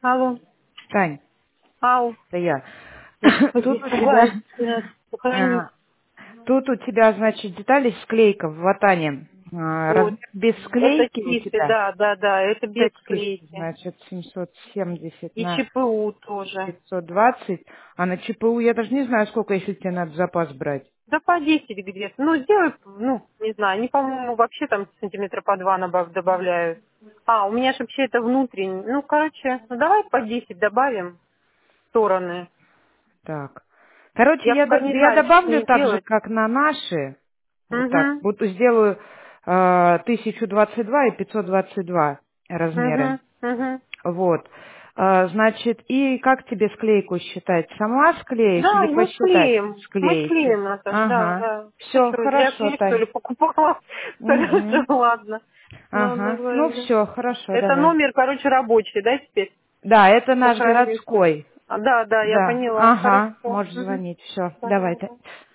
Алло. Тань, Ау. это я. Господи, Тут у тебя, пугаюсь. Сохрани. а, тут у тебя, значит, детали склейка в ватане. Вот. Размер без Это склейки у чистый, тебя да, да, да. Это без 5000, клейки. значит, 770 И на ЧПУ тоже. 520. А на ЧПУ я даже не знаю, сколько, если тебе надо запас брать. Да по 10 где-то. Ну, сделай, ну, не знаю. Они, по-моему, вообще там сантиметра по 2 добавляют. А, у меня же вообще это внутренний. Ну, короче, ну давай по 10 добавим стороны. Так. Короче, Я пока не я знаю, что с добавлю ней так же, делать. как на наши. Вот так. Угу. Буду сделаю 1022 и 522 размеры. Угу. Угу. Вот. Значит, и как тебе склейку считать? Сама склеишь Да, или мы посчитать склеим. Мы склеите? склеим, Наташ, да, Ага. да. Ты Все, что, для хорошо, клея, что Тань. ли, покупала? Хорошо, Угу. ладно. Ладно, Ага. Ну ладно. все, хорошо, Это давай. номер, короче, рабочий, да, теперь? Да, это наш Сохранился. городской. Да, да, я Да. поняла. Ага. Хорошо. Можешь Угу. звонить. Все, давай. Понятно.